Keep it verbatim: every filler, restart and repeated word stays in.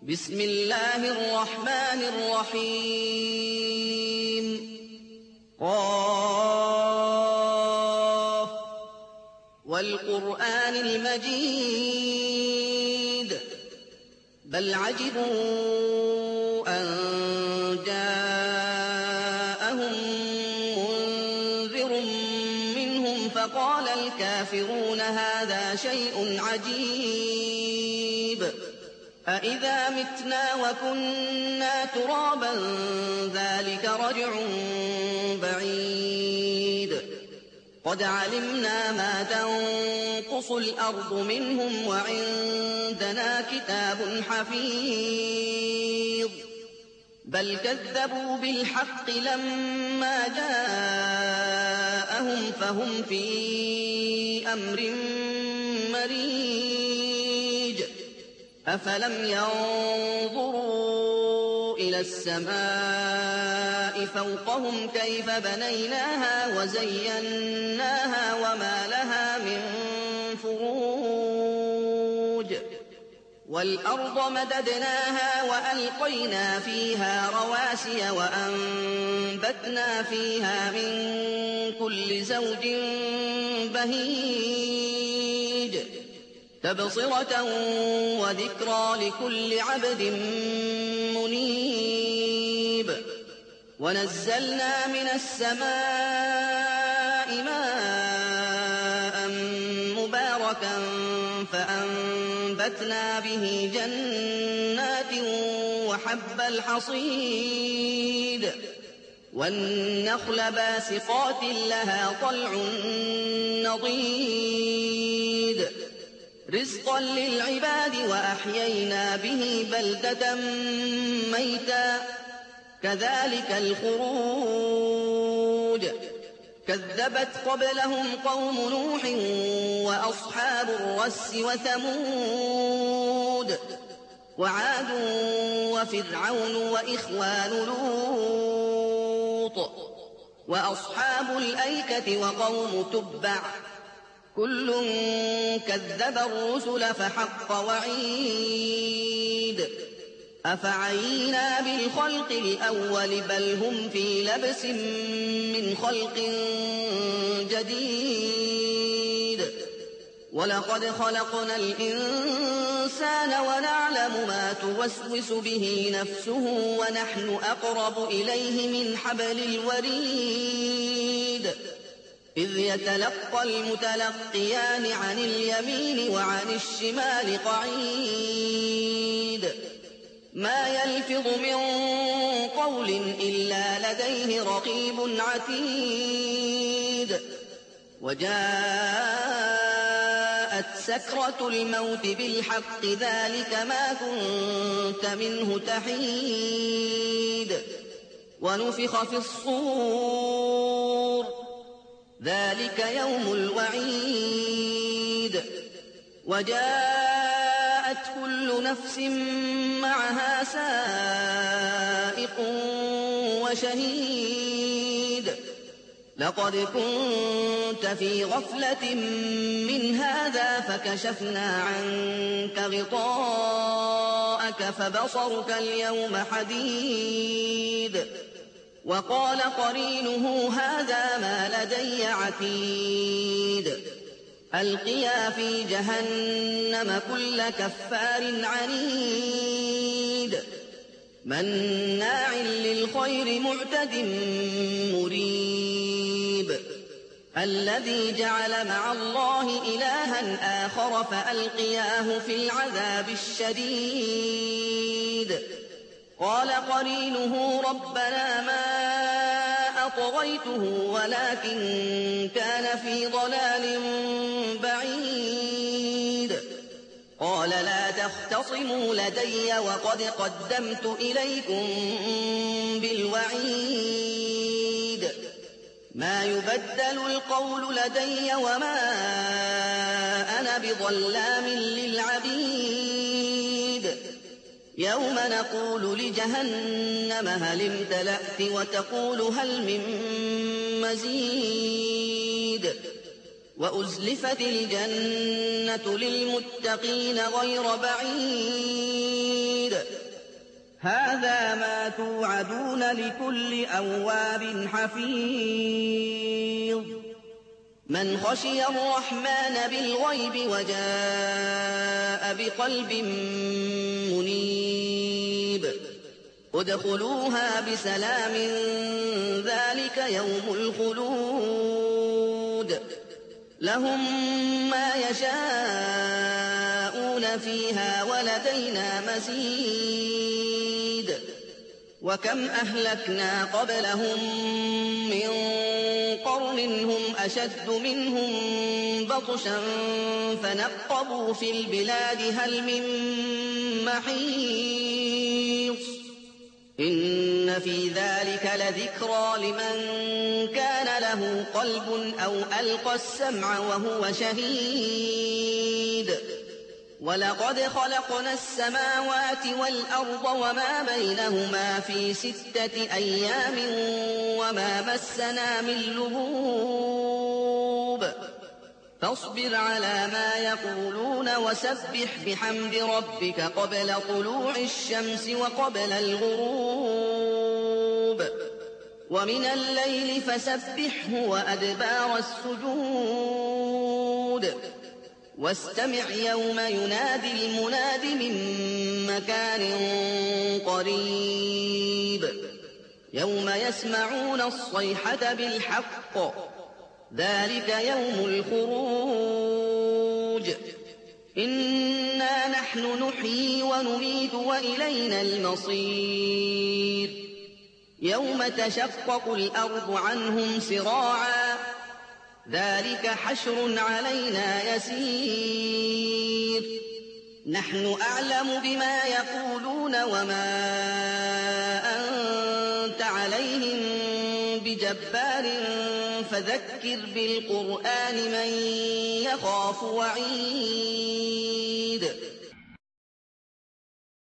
بسم الله الرحمن الرحيم قاف والقرآن المجيد بل عجبوا أن جاءهم منذر منهم فقال الكافرون هذا شيء عجيب أإذا متنا وكنا ترابا ذلك رجع بعيد قد علمنا ما تنقص الأرض منهم وعندنا كتاب حفيظ بل كذبوا بالحق لما جاءهم فهم في أمر مريج أفلم ينظروا إلى السماء فوقهم كيف بنيناها وزيناها وما لها من فروج والأرض مددناها وألقينا فيها رواسي وأنبتنا فيها من كل زوج بهيج تبصرة وذكرى لكل عبد منيب ونزلنا من السماء ماء مباركا فأنبتنا به جنات وحب الحصيد والنخل باسقات لها طلع نضيد رزقا للعباد وأحيينا به بلدة ميتا كذلك الخروج كذبت قبلهم قوم نوح وأصحاب الرس وثمود وعاد وفرعون وإخوان لوط وأصحاب الأيكة وقوم تبع كل كذب الرسل فحق وعيد أفعينا بالخلق الأول بل هم في لبس من خلق جديد ولقد خلقنا الإنسان ونعلم ما توسوس به نفسه ونحن أقرب إليه من حبل الوريد إذ يتلقى المتلقيان عن اليمين وعن الشمال قعيد ما يلفظ من قول إلا لديه رقيب عتيد وجاءت سكرة الموت بالحق ذلك ما كنت منه تحيد ونفخ في الصور ذلك يوم الوعيد وجاءت كل نفس معها سائق وشهيد لقد كنت في غفلة من هذا فكشفنا عنك غطاءك فبصرك اليوم حديد وقال قرينه هذا ما لدي عتيد ألقيا في جهنم كل كفار عنيد مناع للخير معتد مريب الذي جعل مع الله إلها آخر فألقياه في العذاب الشديد قال قرينه ربنا ما أطغيته ولكن كان في ضلال بعيد قال لا تختصموا لدي وقد قدمت إليكم بالوعيد ما يبدل القول لدي وما أنا بظلام للعبيد يوم نقول لجهنم هل امتلأت وتقول هل من مزيد وأزلفت الجنة للمتقين غير بعيد هَٰذَا مَا تُوعَدُونَ لِكُلِّ أَوَّابٍ حَفِيظٍ مَّنْ خَشِيَ الرَّحْمَٰنَ بِالْغَيْبِ وَجَاءَ بِقَلْبٍ مُّنِيبٍ ادْخُلُوهَا بِسَلَامٍ ذَٰلِكَ يَوْمُ الْخُلُودِ لَهُم مَّا يَشَاءُونَ فِيهَا وَلَدَيْنَا مَزِيدٌ وَكَمْ أَهْلَكْنَا قَبْلَهُم مِّن قَرْنٍ هُمْ أَشَدُّ مِنْهُم بَطْشًا فَنَقَّبُوا فِي الْبِلَادِ هَلْ مِن مَّحِيصٍ إِنَّ فِي ذَٰلِكَ لَذِكْرَىٰ لِمَن كَانَ لَهُ قَلْبٌ أَوْ أَلْقَى السَّمْعَ وَهُوَ شَهِيدٌ وَلَقَدْ خَلَقْنَا السَّمَاوَاتِ وَالْأَرْضَ وَمَا بَيْنَهُمَا فِي سِتَّةِ أَيَّامٍ وَمَا مَسَّنَا مِن لُّغُوبٍ فاصبر على ما يقولون وسبح بحمد ربك قبل طلوع الشمس وقبل الغروب ومن الليل فسبحه وأدبار السجود واستمع يوم ينادي المناد من مكان قريب يوم يسمعون الصيحة بالحق ذلك يوم الخروج إنا نحن نحيي ونميت وإلينا المصير يوم تشقق الأرض عنهم سراعا ذلك حشر علينا يسير نحن أعلم بما يقولون وما أنت عليهم بجبار فذكر بالقرآن من يخاف وعيد